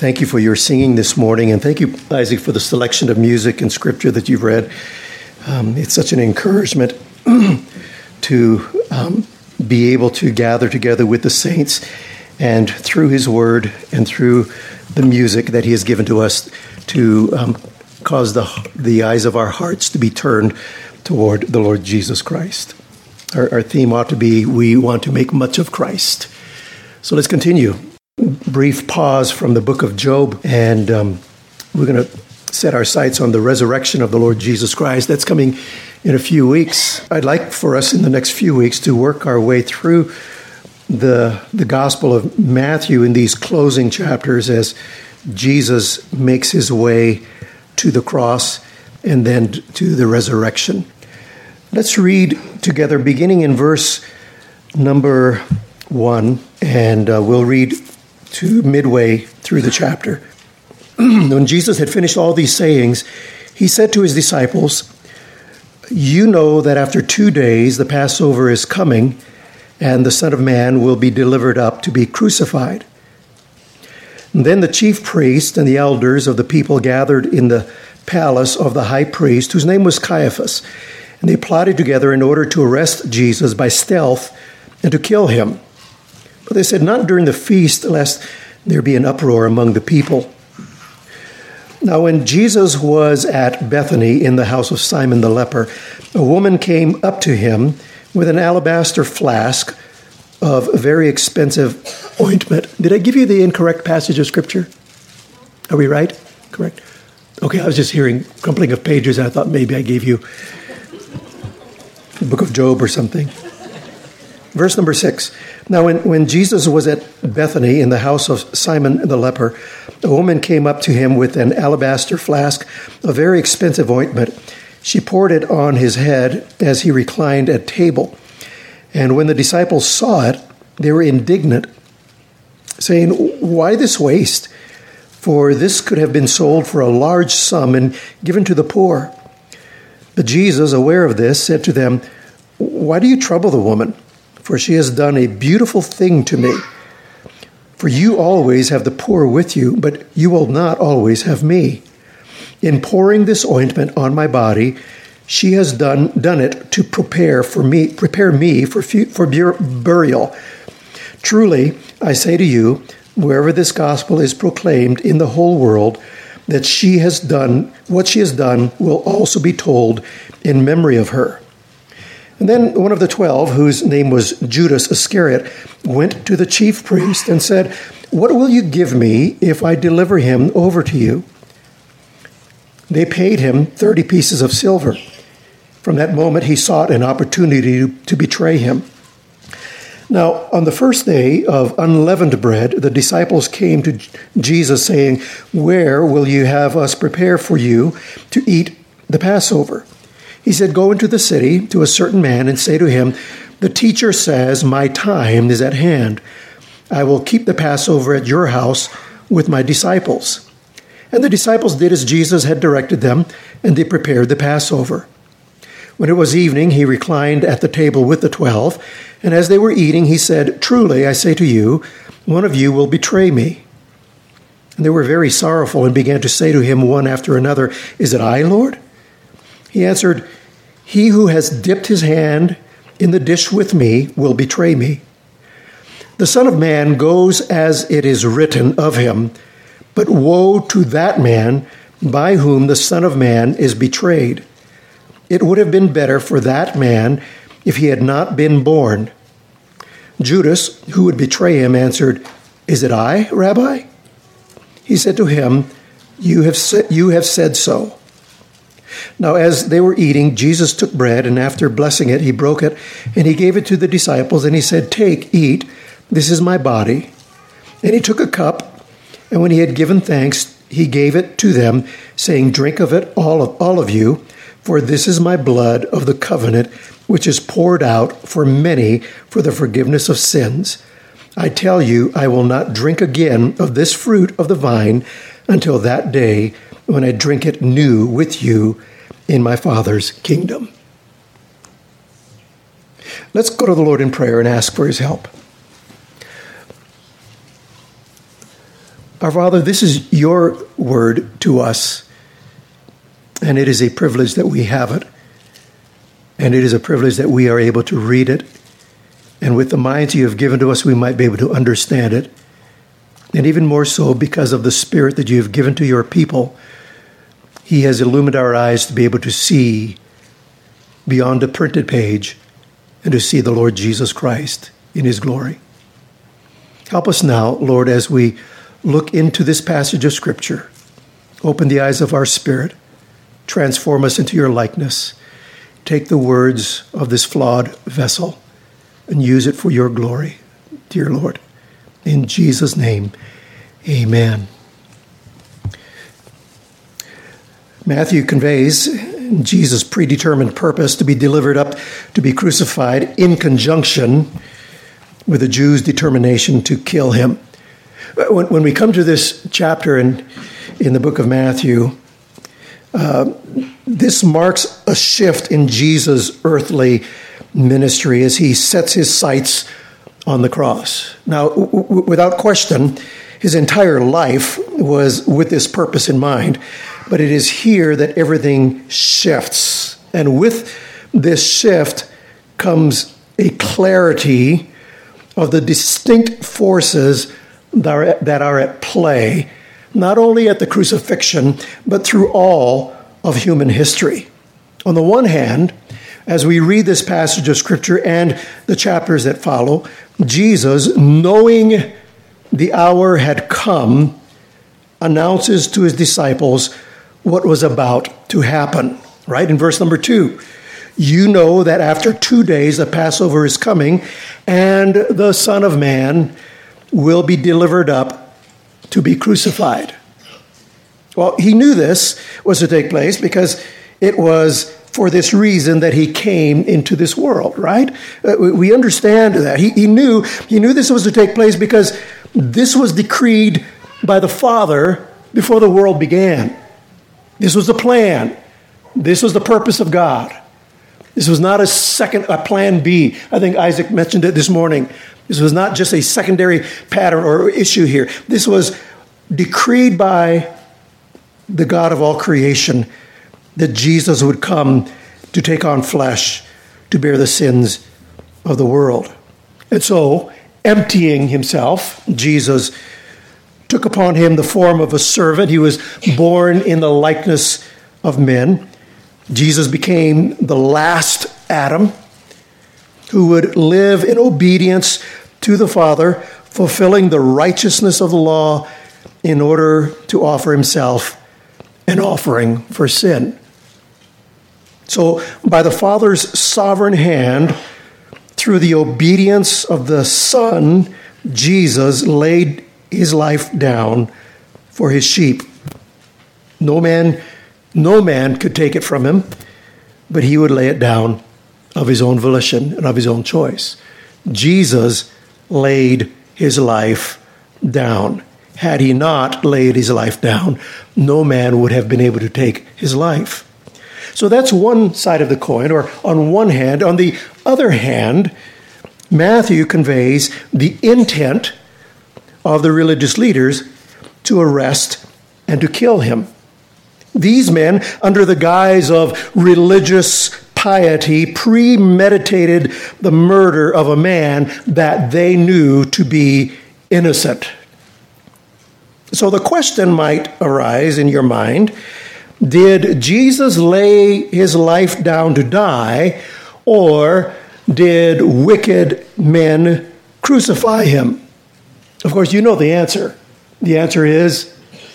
Thank you for your singing this morning, and thank you, Isaac, for the selection of music and scripture that you've read. It's such an encouragement to be able to gather together with the saints, and through his word and through the music that he has given to us to cause the eyes of our hearts to be turned toward the Lord Jesus Christ. Our theme ought to be, we want to make much of Christ. So let's continue. Brief pause from the book of Job, and we're going to set our sights on the resurrection of the Lord Jesus Christ. That's coming in a few weeks. I'd like for us in the next few weeks to work our way through the Gospel of Matthew in these closing chapters as Jesus makes his way to the cross and then to the resurrection. Let's read together beginning in verse number 1, and we'll read to midway through the chapter. When Jesus had finished all these sayings, he said to his disciples, "You know that after 2 days the Passover is coming, and the Son of Man will be delivered up to be crucified." And then the chief priests and the elders of the people gathered in the palace of the high priest, whose name was Caiaphas, and they plotted together in order to arrest Jesus by stealth and to kill him. But they said, "Not during the feast, lest there be an uproar among the people." Now when Jesus was at Bethany in the house of Simon the leper, a woman came up to him with an alabaster flask of very expensive ointment. Did I give you the incorrect passage of Scripture? Are we right? Correct. Okay, I was just hearing crumpling of pages, and I thought maybe I gave you the book of Job or something. Verse number 6. Now when Jesus was at Bethany in the house of Simon the leper, a woman came up to him with an alabaster flask of very expensive ointment. She poured it on his head as he reclined at table. And when the disciples saw it, they were indignant, saying, "Why this waste? For this could have been sold for a large sum and given to the poor." But Jesus, aware of this, said to them, "Why do you trouble the woman? For she has done a beautiful thing to me. For you always have the poor with you, but you will not always have me. In pouring this ointment on my body, she has done it to prepare me for burial. Truly, I say to you, wherever this gospel is proclaimed in the whole world, that she has done what she has done will also be told in memory of her." And then one of the 12, whose name was Judas Iscariot, went to the chief priest and said, "What will you give me if I deliver him over to you?" They paid him 30 pieces of silver. From that moment, he sought an opportunity to betray him. Now, on the first day of unleavened bread, the disciples came to Jesus saying, "Where will you have us prepare for you to eat the Passover?" He said, "Go into the city to a certain man and say to him, 'The teacher says, my time is at hand. I will keep the Passover at your house with my disciples.'" And the disciples did as Jesus had directed them, and they prepared the Passover. When it was evening, he reclined at the table with the 12, and as they were eating, he said, "Truly, I say to you, one of you will betray me." And they were very sorrowful and began to say to him one after another, "Is it I, Lord?" He answered, "He who has dipped his hand in the dish with me will betray me. The Son of Man goes as it is written of him, but woe to that man by whom the Son of Man is betrayed. It would have been better for that man if he had not been born." Judas, who would betray him, answered, "Is it I, Rabbi?" He said to him, You have said so." Now, as they were eating, Jesus took bread, and after blessing it, he broke it, and he gave it to the disciples, and he said, "Take, eat, this is my body." And he took a cup, and when he had given thanks, he gave it to them, saying, "Drink of it, all of you, for this is my blood of the covenant, which is poured out for many for the forgiveness of sins. I tell you, I will not drink again of this fruit of the vine until that day when I drink it new with you in my Father's kingdom." Let's go to the Lord in prayer and ask for his help. Our Father, this is your word to us, and it is a privilege that we have it, and it is a privilege that we are able to read it, and with the minds you have given to us, we might be able to understand it, and even more so because of the Spirit that you have given to your people. He has illumined our eyes to be able to see beyond a printed page and to see the Lord Jesus Christ in his glory. Help us now, Lord, as we look into this passage of Scripture. Open the eyes of our spirit. Transform us into your likeness. Take the words of this flawed vessel and use it for your glory, dear Lord. In Jesus' name, amen. Matthew conveys Jesus' predetermined purpose to be delivered up, to be crucified, in conjunction with the Jews' determination to kill him. When we come to this chapter in the book of Matthew, this marks a shift in Jesus' earthly ministry as he sets his sights on the cross. Now, without question, his entire life was with this purpose in mind, but it is here that everything shifts. And with this shift comes a clarity of the distinct forces that are at play, not only at the crucifixion, but through all of human history. On the one hand, as we read this passage of Scripture and the chapters that follow, Jesus, knowing the hour had come, announces to his disciples what was about to happen. Right? In verse number 2, you know that after 2 days the Passover is coming, and the Son of Man will be delivered up to be crucified. Well, he knew this was to take place because it was for this reason that he came into this world, right? We understand that. He knew this was to take place because this was decreed by the Father before the world began. This was the plan. This was the purpose of God. This was not a plan B. I think Isaac mentioned it this morning. This was not just a secondary pattern or issue here. This was decreed by the God of all creation that Jesus would come to take on flesh, to bear the sins of the world. And so, emptying himself, Jesus took upon him the form of a servant. He was born in the likeness of men. Jesus became the last Adam who would live in obedience to the Father, fulfilling the righteousness of the law in order to offer himself an offering for sin. So, by the Father's sovereign hand, through the obedience of the Son, Jesus laid his life down for his sheep. No man could take it from him, but he would lay it down of his own volition and of his own choice. Jesus laid his life down. Had he not laid his life down, no man would have been able to take his life. So that's one side of the coin, or on one hand. On the other hand, Matthew conveys the intent of the religious leaders to arrest and to kill him. These men, under the guise of religious piety, premeditated the murder of a man that they knew to be innocent. So the question might arise in your mind, did Jesus lay his life down to die, or did wicked men crucify him? Of course, you know the answer. The answer is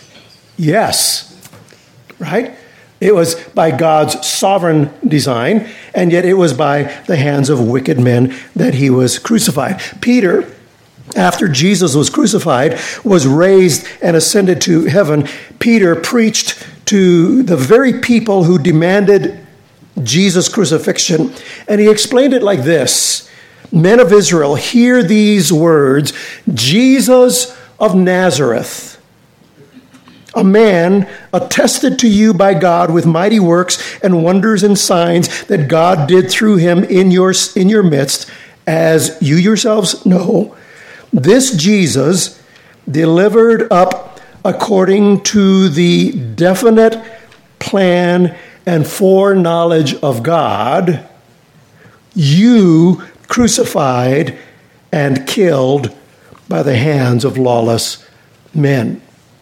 yes, right? It was by God's sovereign design, and yet it was by the hands of wicked men that he was crucified. Peter, after Jesus was crucified, was raised and ascended to heaven. Peter preached to the very people who demanded Jesus' crucifixion, and he explained it like this: Men of Israel, hear these words, Jesus of Nazareth, a man attested to you by God with mighty works and wonders and signs that God did through him in your midst, as you yourselves know. This Jesus, delivered up according to the definite plan and foreknowledge of God, you crucified and killed by the hands of lawless men.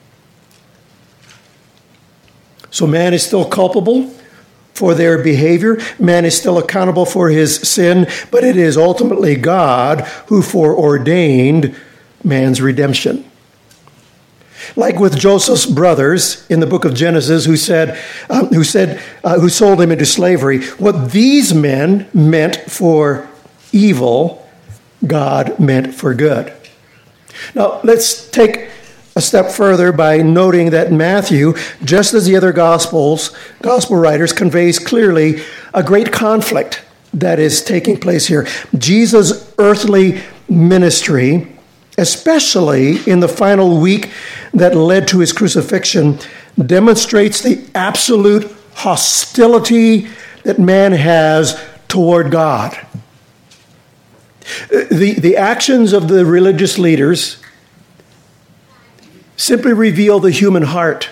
So man is still culpable for their behavior. Man is still accountable for his sin, but it is ultimately God who foreordained man's redemption. Like with Joseph's brothers in the book of Genesis, who sold him into slavery, what these men meant for evil, God meant for good. Now, let's take a step further by noting that Matthew, just as the other gospel writers, conveys clearly a great conflict that is taking place here. Jesus' earthly ministry, especially in the final week that led to his crucifixion, demonstrates the absolute hostility that man has toward God. The actions of the religious leaders simply reveal the human heart.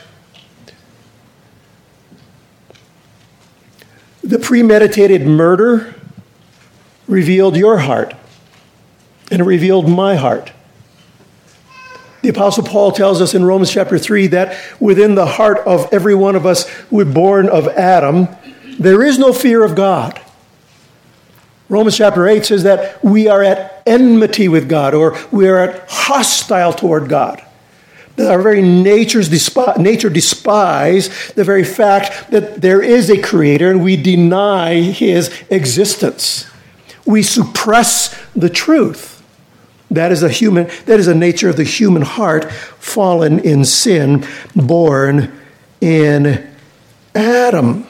The premeditated murder revealed your heart, and it revealed my heart. The Apostle Paul tells us in Romans chapter 3 that within the heart of every one of us who are born of Adam, there is no fear of God. Romans chapter 8 says that we are at enmity with God, or we are at hostile toward God. That our very nature despise the very fact that there is a creator, and we deny his existence. We suppress the truth. That is a nature of the human heart, fallen in sin, born in Adam.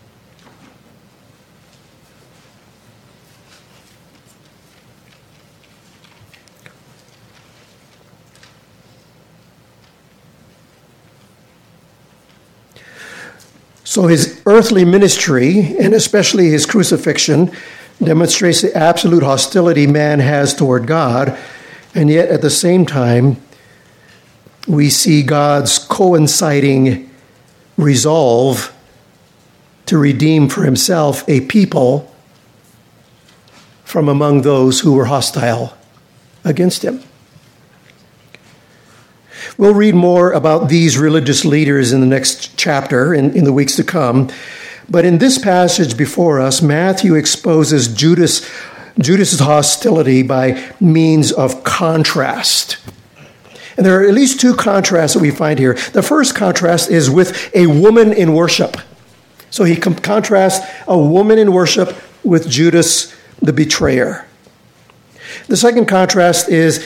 So his earthly ministry, and especially his crucifixion, demonstrates the absolute hostility man has toward God, and yet at the same time, we see God's coinciding resolve to redeem for himself a people from among those who were hostile against him. We'll read more about these religious leaders in the next chapter, in the weeks to come. But in this passage before us, Matthew exposes Judas's hostility by means of contrast. And there are at least two contrasts that we find here. The first contrast is with a woman in worship. So he contrasts a woman in worship with Judas the betrayer. The second contrast is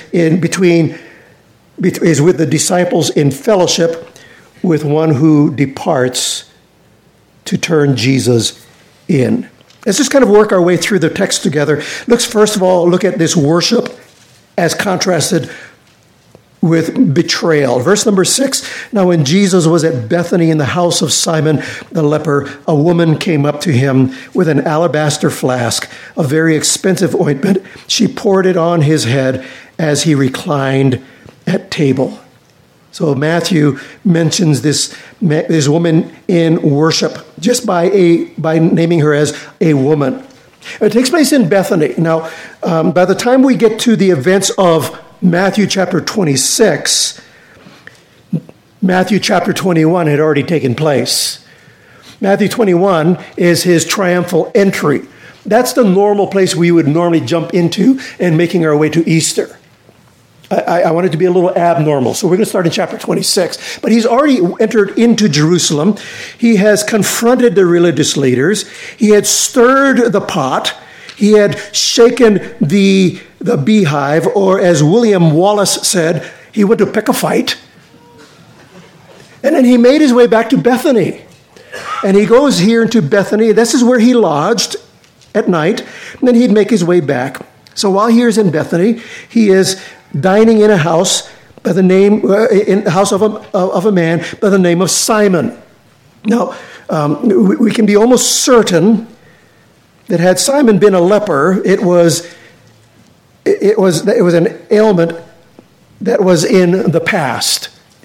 with the disciples in fellowship with one who departs to turn Jesus in. Let's just kind of work our way through the text together. Let's first of all look at this worship as contrasted with betrayal. Verse number 6, now when Jesus was at Bethany in the house of Simon the leper, a woman came up to him with an alabaster flask of very expensive ointment. She poured it on his head as he reclined at table. So Matthew mentions this woman in worship just by naming her as a woman. It takes place in Bethany. Now, by the time we get to the events of Matthew chapter 26, Matthew chapter 21 had already taken place. Matthew 21 is his triumphal entry. That's the normal place we would normally jump into and making our way to Easter. I want it to be a little abnormal. So we're going to start in chapter 26. But he's already entered into Jerusalem. He has confronted the religious leaders. He had stirred the pot. He had shaken the beehive, or as William Wallace said, he went to pick a fight. And then he made his way back to Bethany. And he goes here into Bethany. This is where he lodged at night. And then he'd make his way back. So while he is in Bethany, he is dining in a house by the name, in the house of a man by the name of Simon. Now, we can be almost certain that had Simon been a leper, it was an ailment that was in the past.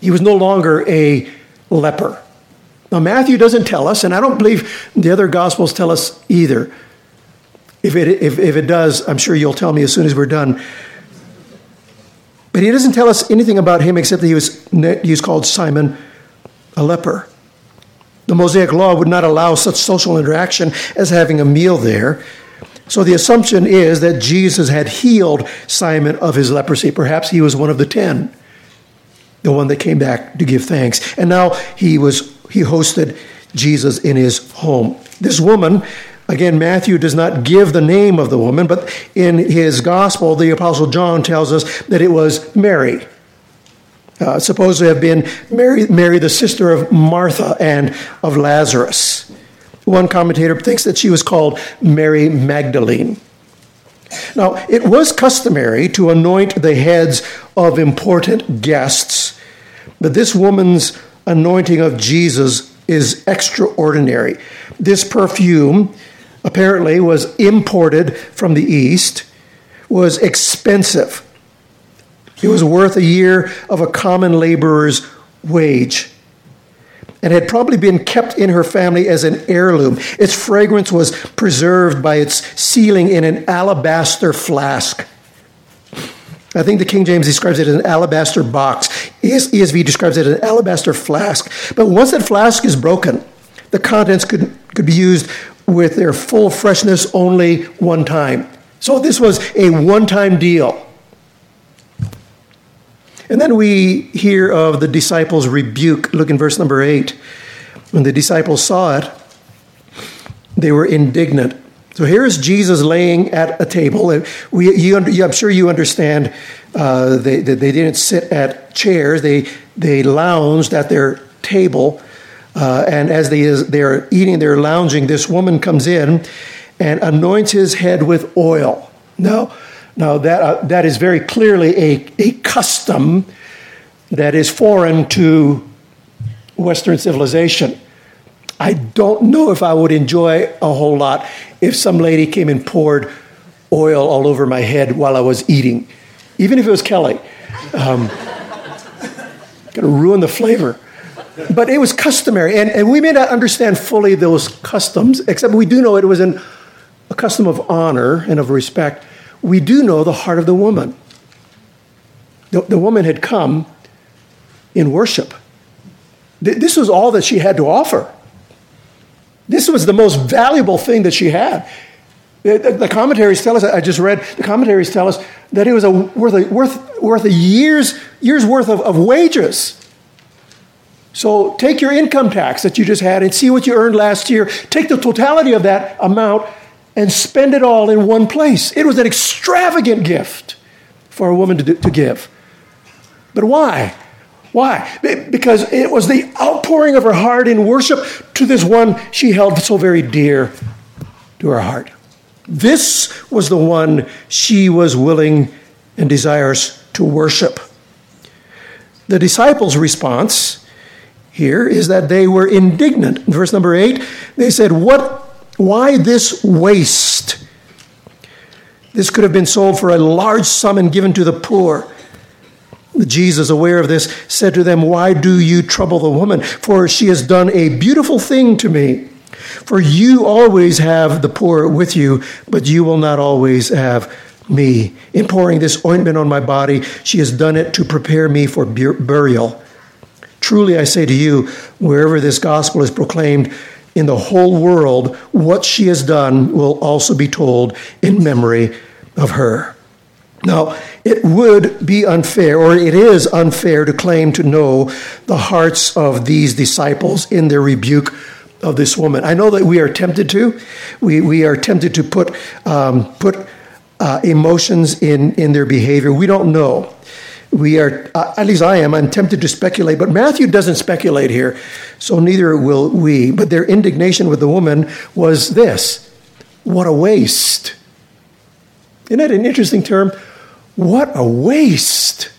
He was no longer a leper. Now, Matthew doesn't tell us, and I don't believe the other Gospels tell us either. If it does, I'm sure you'll tell me as soon as we're done. But he doesn't tell us anything about him except that he was called Simon a leper. The Mosaic Law would not allow such social interaction as having a meal there. So the assumption is that Jesus had healed Simon of his leprosy. Perhaps he was one of the 10, the one that came back to give thanks. And now he hosted Jesus in his home. This woman, again, Matthew does not give the name of the woman, but in his gospel, the Apostle John tells us that it was Mary. Supposed to have been Mary, the sister of Martha and of Lazarus. One commentator thinks that she was called Mary Magdalene. Now, it was customary to anoint the heads of important guests, but this woman's anointing of Jesus is extraordinary. This perfume apparently was imported from the East, was expensive. It was worth a year of a common laborer's wage, and had probably been kept in her family as an heirloom. Its fragrance was preserved by its sealing in an alabaster flask. I think the King James describes it as an alabaster box. ESV describes it as an alabaster flask. But once that flask is broken, the contents could be used with their full freshness only one time. So this was a one-time deal. And then we hear of the disciples' rebuke. Look in verse number 8. When the disciples saw it, they were indignant. So here is Jesus laying at a table. I'm sure you understand they didn't sit at chairs. They lounged at their table. And as they're eating, they're lounging, this woman comes in and anoints his head with oil. Now that is very clearly a custom that is foreign to Western civilization. I don't know if I would enjoy a whole lot if some lady came and poured oil all over my head while I was eating, even if it was Kelly. Going to ruin the flavor. But it was customary, and we may not understand fully those customs, except we do know it was a custom of honor and of respect. We do know the heart of the woman. The woman had come in worship. This was all that she had to offer. This was the most valuable thing that she had. The commentaries tell us, I just read, the commentaries tell us that it was worth a year's worth of wages. So take your income tax that you just had and see what you earned last year. Take the totality of that amount and spend it all in one place. It was an extravagant gift for a woman to give. But why? Why? Because it was the outpouring of her heart in worship to this one she held so very dear to her heart. This was the one she was willing and desirous to worship. The disciples' response here is that they were indignant. In verse number 8, they said, why this waste? This could have been sold for a large sum and given to the poor. Jesus, aware of this, said to them, why do you trouble the woman? For she has done a beautiful thing to me. For you always have the poor with you, but you will not always have me. In pouring this ointment on my body, she has done it to prepare me for burial. Truly, I say to you, wherever this gospel is proclaimed in the whole world, what she has done will also be told in memory of her. Now, it would be unfair, or it is unfair, to claim to know the hearts of these disciples in their rebuke of this woman. I know that we are tempted to. We are tempted to put emotions in their behavior. We don't know. We are, at least I am, I'm tempted to speculate, but Matthew doesn't speculate here, so neither will we. But their indignation with the woman was this: what a waste. Isn't that an interesting term? What a waste.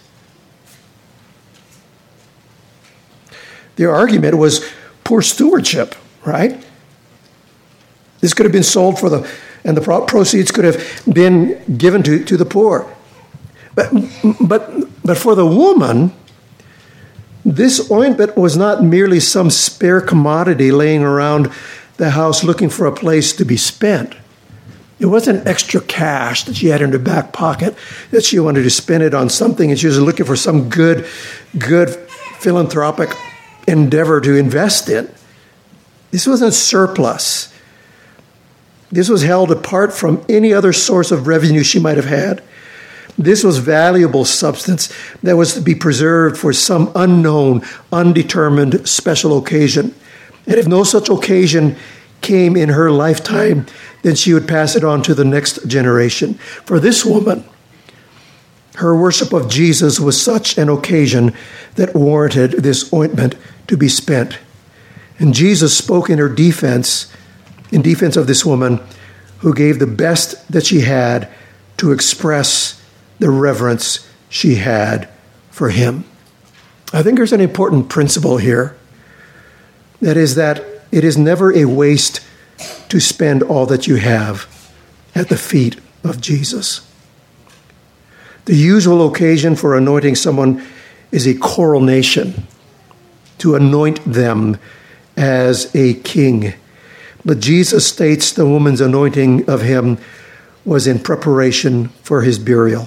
Their argument was poor stewardship, right? This could have been sold and the proceeds could have been given to the poor. But for the woman, This ointment was not merely some spare commodity laying around the house looking for a place to be spent. It wasn't extra cash that she had in her back pocket that she wanted to spend it on something, and she was looking for some good philanthropic endeavor to invest in. This wasn't surplus. This was held apart from any other source of revenue she might have had. This was valuable substance that was to be preserved for some unknown, undetermined special occasion. And if no such occasion came in her lifetime, then she would pass it on to the next generation. For this woman, her worship of Jesus was such an occasion that warranted this ointment to be spent. And Jesus spoke in defense of this woman who gave the best that she had to express the reverence she had for him. I think there's an important principle here. That is that it is never a waste to spend all that you have at the feet of Jesus. The usual occasion for anointing someone is a coronation, to anoint them as a king. But Jesus states the woman's anointing of him was in preparation for his burial.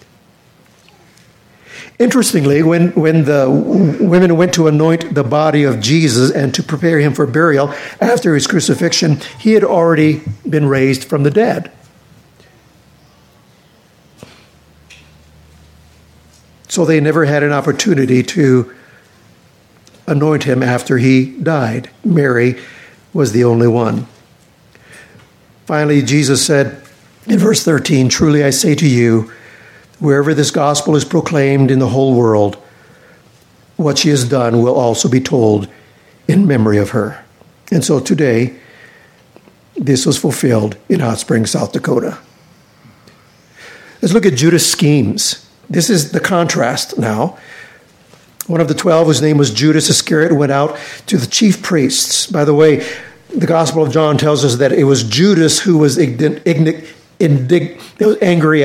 Interestingly, when the women went to anoint the body of Jesus and to prepare him for burial after his crucifixion, he had already been raised from the dead. So they never had an opportunity to anoint him after he died. Mary was the only one. Finally, Jesus said in verse 13, "Truly I say to you, wherever this gospel is proclaimed in the whole world, what she has done will also be told in memory of her." And so today, this was fulfilled in Hot Springs, South Dakota. Let's look at Judas' schemes. This is the contrast now. One of the 12, whose name was Judas Iscariot, went out to the chief priests. By the way, the Gospel of John tells us that it was Judas who was angry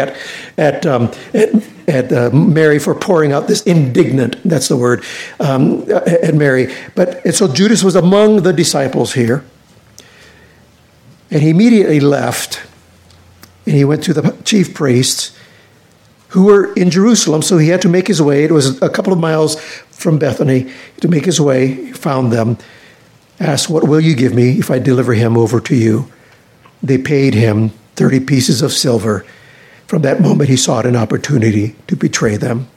at Mary for pouring out this indignant, that's the word, at Mary. And so Judas was among the disciples here. And he immediately left, and he went to the chief priests who were in Jerusalem, so he had to make his way. It was a couple of miles from Bethany. To make his way, he found them, asked, "What will you give me if I deliver him over to you?" They paid him 30 pieces of silver. From that moment, he sought an opportunity to betray them.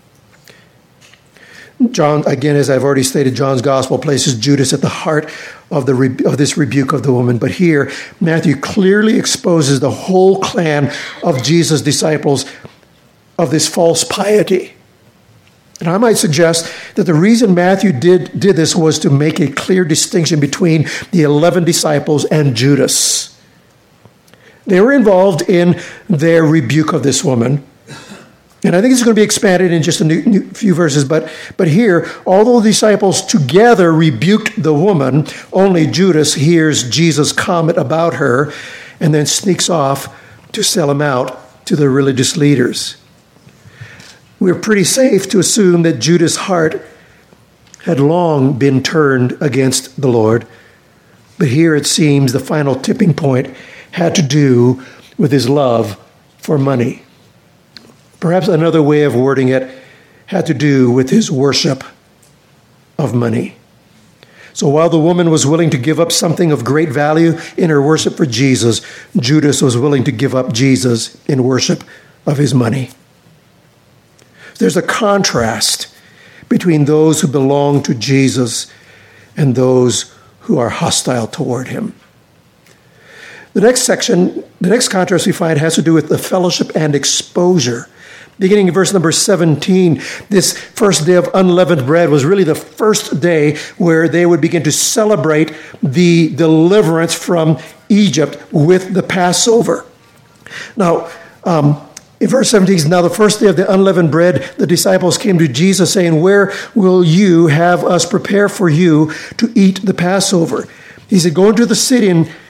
John, again, as I've already stated, John's gospel places Judas at the heart of this rebuke of the woman. But here, Matthew clearly exposes the whole clan of Jesus' disciples of this false piety. And I might suggest that the reason Matthew did this was to make a clear distinction between the 11 disciples and Judas. They were involved in their rebuke of this woman. And I think it's going to be expanded in just a few verses. But here, although the disciples together rebuked the woman, only Judas hears Jesus' comment about her and then sneaks off to sell him out to the religious leaders. We're pretty safe to assume that Judas' heart had long been turned against the Lord. But here it seems the final tipping point had to do with his love for money. Perhaps another way of wording it had to do with his worship of money. So while the woman was willing to give up something of great value in her worship for Jesus, Judas was willing to give up Jesus in worship of his money. There's a contrast between those who belong to Jesus and those who are hostile toward him. The next contrast we find has to do with the fellowship and exposure. Beginning in verse number 17, this first day of unleavened bread was really the first day where they would begin to celebrate the deliverance from Egypt with the Passover. Now, in verse 17, now the first day of the unleavened bread, the disciples came to Jesus saying, "Where will you have us prepare for you to eat the Passover?" He said, "Go into the city and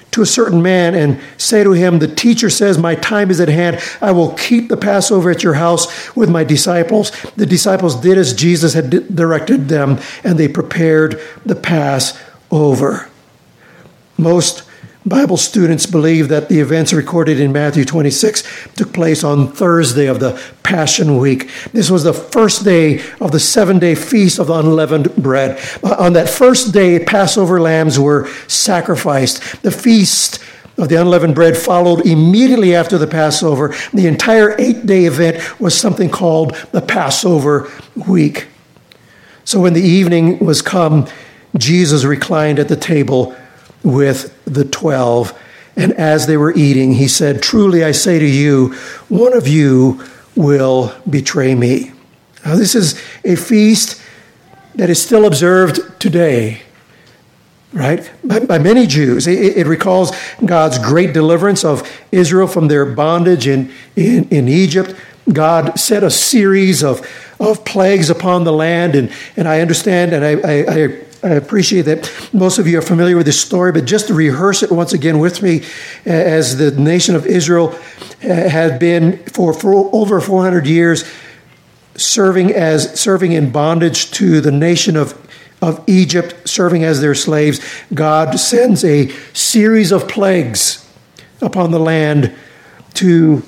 to a certain man and say to him, the teacher says, my time is at hand. I will keep the Passover at your house with my disciples. The disciples did as Jesus had directed them, and they prepared the Passover. Most Bible students believe that the events recorded in Matthew 26 took place on Thursday of the Passion Week. This was the first day of the 7-day feast of the unleavened bread. On that first day, Passover lambs were sacrificed. The feast of the unleavened bread followed immediately after the Passover. The entire 8-day event was something called the Passover week. So when the evening was come, Jesus reclined at the table with the 12. And as they were eating, he said, truly I say to you, one of you will betray me. Now, this is a feast that is still observed today, right? By many Jews. It recalls God's great deliverance of Israel from their bondage in Egypt. God set a series of plagues upon the land. And I understand, and I appreciate that most of you are familiar with this story, but just to rehearse it once again with me, as the nation of Israel had been for over 400 years serving in bondage to the nation of Egypt, serving as their slaves. God sends a series of plagues upon the land to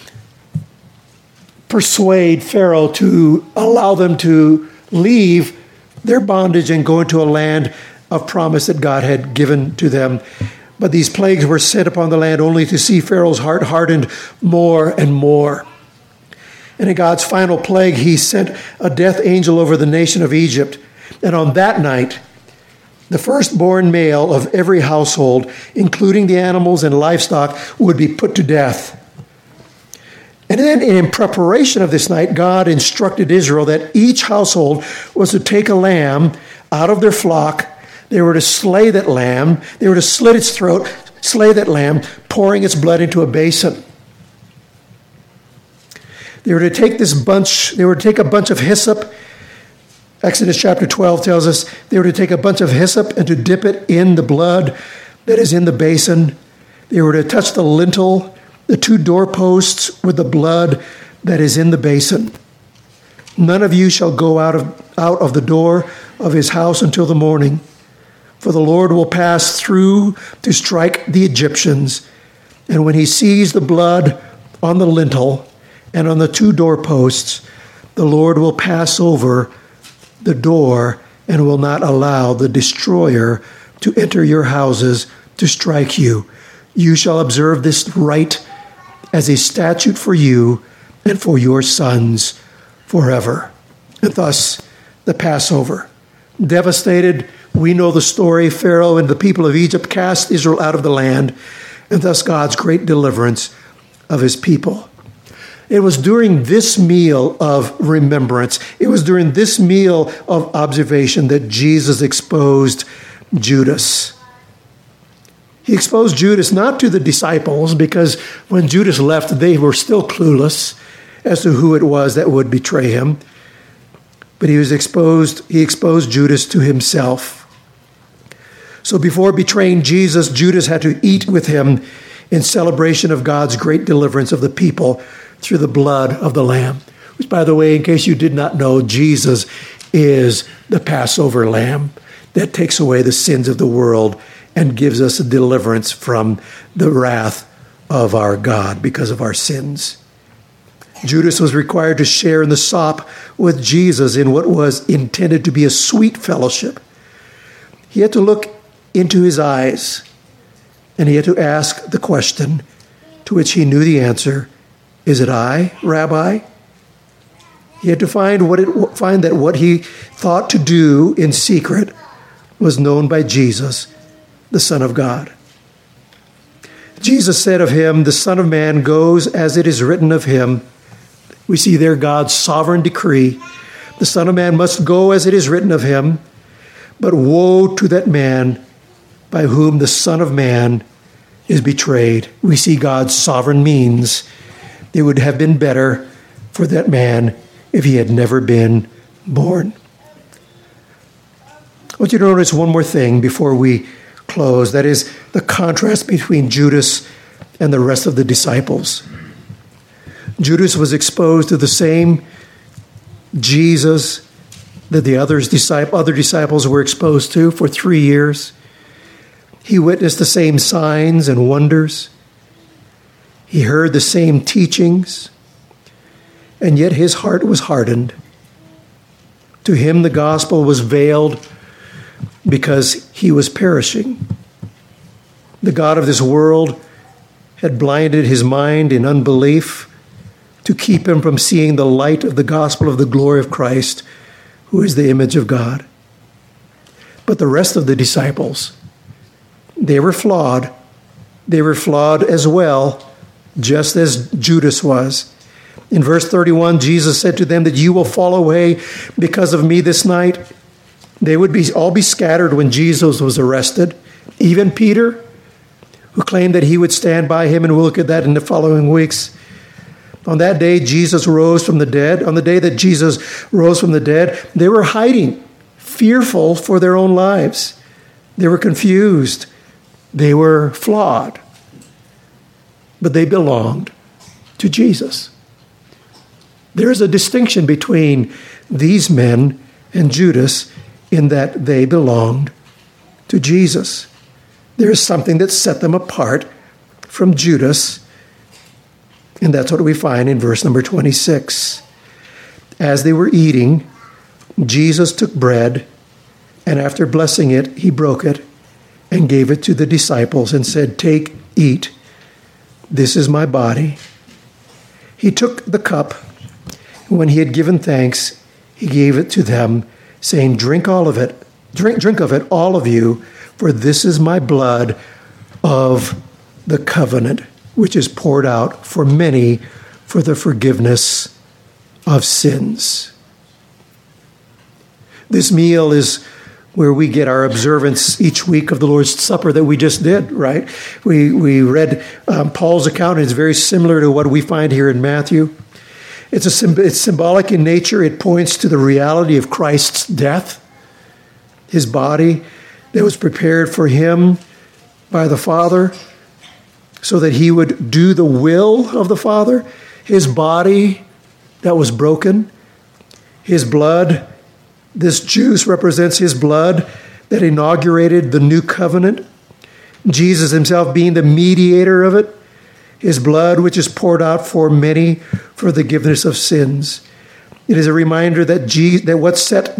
persuade Pharaoh to allow them to leave their bondage and go into a land of promise that God had given to them. But these plagues were sent upon the land only to see Pharaoh's heart hardened more and more. And in God's final plague, he sent a death angel over the nation of Egypt. And on that night, the firstborn male of every household, including the animals and livestock, would be put to death. And then in preparation of this night, God instructed Israel that each household was to take a lamb out of their flock. They were to slay that lamb. They were to slit its throat, slay that lamb, pouring its blood into a basin. They were to take a bunch of hyssop. Exodus chapter 12 tells us they were to take a bunch of hyssop and to dip it in the blood that is in the basin. They were to touch the lintel, the 2 doorposts, with the blood that is in the basin. None of you shall go out of the door of his house until the morning, for the Lord will pass through to strike the Egyptians. And when he sees the blood on the lintel and on the 2 doorposts, the Lord will pass over the door and will not allow the destroyer to enter your houses to strike you. You shall observe this rite as a statute for you and for your sons forever. And thus, the Passover. Devastated, we know the story. Pharaoh and the people of Egypt cast Israel out of the land, and thus God's great deliverance of his people. It was during this meal of remembrance, it was during this meal of observation that Jesus exposed Judas. He exposed Judas not to the disciples, because when Judas left, they were still clueless as to who it was that would betray him. But he exposed Judas to himself. So before betraying Jesus, Judas had to eat with him in celebration of God's great deliverance of the people through the blood of the Lamb. Which, by the way, in case you did not know, Jesus is the Passover Lamb that takes away the sins of the world and gives us a deliverance from the wrath of our God because of our sins. Judas was required to share in the sop with Jesus in what was intended to be a sweet fellowship. He had to look into his eyes, and he had to ask the question to which he knew the answer, "Is it I, Rabbi?" He had to find that what he thought to do in secret was known by Jesus, the Son of God. Jesus said of him, "The Son of Man goes as it is written of him." We see there God's sovereign decree. The Son of Man must go as it is written of him, but woe to that man by whom the Son of Man is betrayed. We see God's sovereign means. It would have been better for that man if he had never been born. I want you to notice one more thing before we close. That is the contrast between Judas and the rest of the disciples. Judas was exposed to the same Jesus that the other disciples were exposed to for 3 years. He witnessed the same signs and wonders. He heard the same teachings, and yet his heart was hardened. To him, the gospel was veiled because he was perishing. The God of this world had blinded his mind in unbelief to keep him from seeing the light of the gospel of the glory of Christ, who is the image of God. But the rest of the disciples, they were flawed. They were flawed as well, just as Judas was. In verse 31, Jesus said to them that you will fall away because of me this night. They would all be scattered when Jesus was arrested. Even Peter, who claimed that he would stand by him, and we'll look at that in the following weeks. On that day, Jesus rose from the dead. On the day that Jesus rose from the dead, they were hiding, fearful for their own lives. They were confused. They were flawed. But they belonged to Jesus. There is a distinction between these men and Judas in that they belonged to Jesus. There is something that set them apart from Judas, and that's what we find in verse number 26. As they were eating, Jesus took bread, and after blessing it, he broke it and gave it to the disciples and said, "Take, eat. This is my body." He took the cup. When he had given thanks, he gave it to them, saying, "Drink all of it. Drink of it, all of you, for this is my blood of the covenant, which is poured out for many for the forgiveness of sins." This meal is where we get our observance each week of the Lord's Supper that we just did, right? We read Paul's account, and it's very similar to what we find here in Matthew. It's symbolic in nature. It points to the reality of Christ's death, his body that was prepared for him by the Father so that he would do the will of the Father, his body that was broken, his blood. This juice represents his blood that inaugurated the new covenant, Jesus himself being the mediator of it, his blood which is poured out for many for the forgiveness of sins. It is a reminder that what set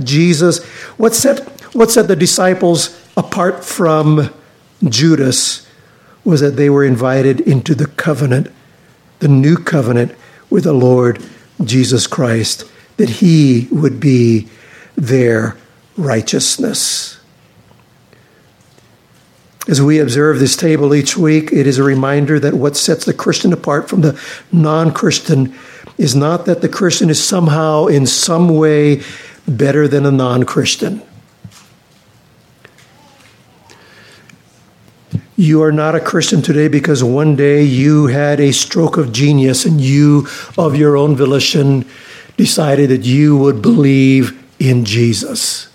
the disciples apart from Judas was that they were invited into the covenant, the new covenant with the Lord Jesus Christ, that he would be their righteousness. As we observe this table each week, it is a reminder that what sets the Christian apart from the non-Christian is not that the Christian is somehow in some way better than a non-Christian. You are not a Christian today because one day you had a stroke of genius and you, of your own volition, decided that you would believe in Jesus.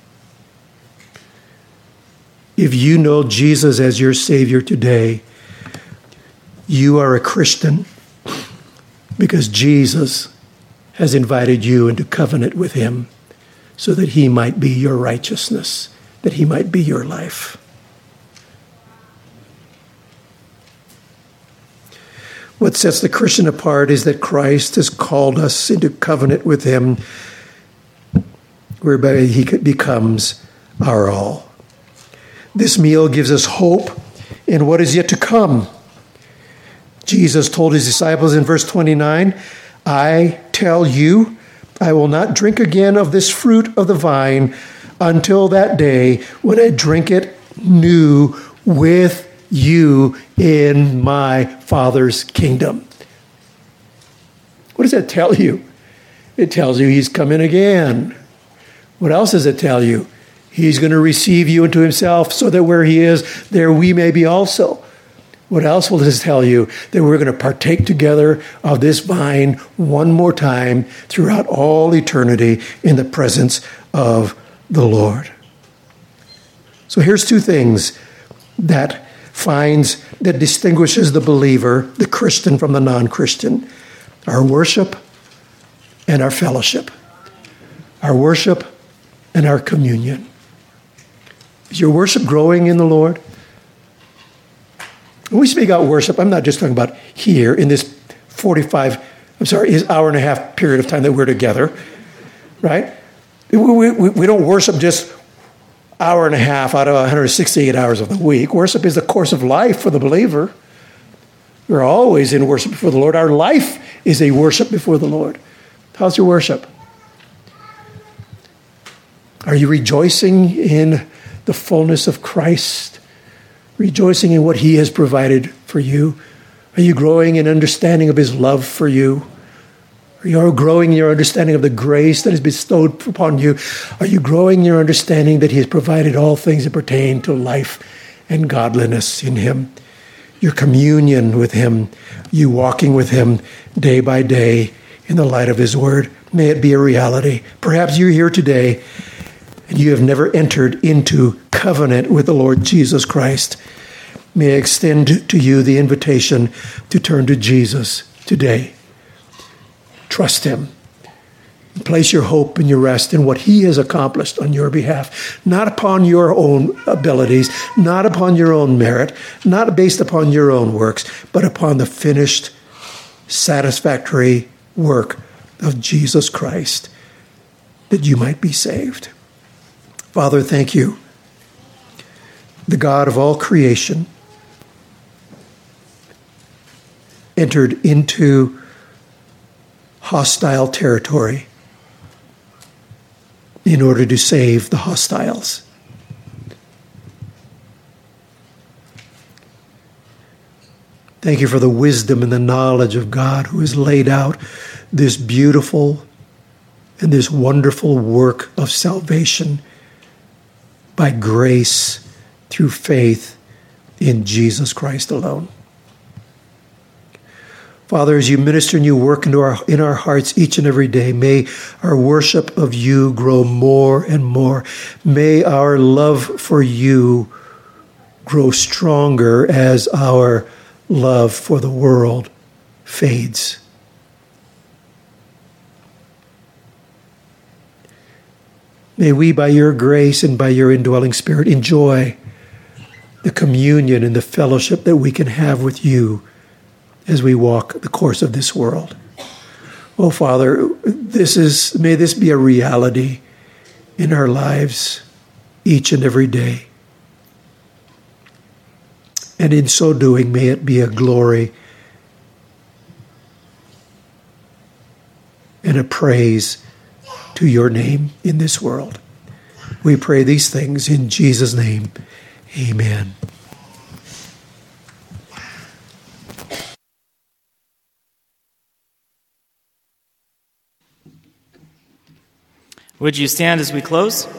If you know Jesus as your Savior today, you are a Christian because Jesus has invited you into covenant with him so that he might be your righteousness, that he might be your life. What sets the Christian apart is that Christ has called us into covenant with him, whereby he becomes our all. This meal gives us hope in what is yet to come. Jesus told his disciples in verse 29, "I tell you, I will not drink again of this fruit of the vine until that day when I drink it new with you in my Father's kingdom." What does that tell you? It tells you he's coming again. What else does it tell you? He's going to receive you into himself so that where he is, there we may be also. What else will this tell you? That we're going to partake together of this vine one more time throughout all eternity in the presence of the Lord. So here's two things that distinguishes the believer, the Christian, from the non-Christian. Our worship and our fellowship. Our worship and our communion. Is your worship growing in the Lord? When we speak about worship, I'm not just talking about here in this hour and a half period of time that we're together, right? We don't worship just hour and a half out of 168 hours of the week. Worship is the course of life for the believer. We're always in worship before the Lord. Our life is a worship before the Lord. How's your worship? Are you rejoicing in the fullness of Christ? Rejoicing in what He has provided for you? Are you growing in understanding of His love for you? Are you growing in your understanding of the grace that is bestowed upon you? Are you growing in your understanding that He has provided all things that pertain to life and godliness in Him? Your communion with Him, you walking with Him day by day in the light of His Word. May it be a reality. Perhaps you're here today and you have never entered into covenant with the Lord Jesus Christ. May I extend to you the invitation to turn to Jesus today. Trust Him. Place your hope and your rest in what He has accomplished on your behalf, not upon your own abilities, not upon your own merit, not based upon your own works, but upon the finished, satisfactory work of Jesus Christ, that you might be saved. Father, thank you, the God of all creation, entered into hostile territory in order to save the hostiles. Thank you for the wisdom and the knowledge of God who has laid out this beautiful and this wonderful work of salvation by grace through faith in Jesus Christ alone. Father, as you minister and you work in our hearts each and every day, may our worship of you grow more and more. May our love for you grow stronger as our love for the world fades. May we, by your grace and by your indwelling Spirit, enjoy the communion and the fellowship that we can have with you as we walk the course of this world. Oh, Father, may this be a reality in our lives each and every day. And in so doing, may it be a glory and a praise to your name in this world. We pray these things in Jesus' name. Amen. Would you stand as we close?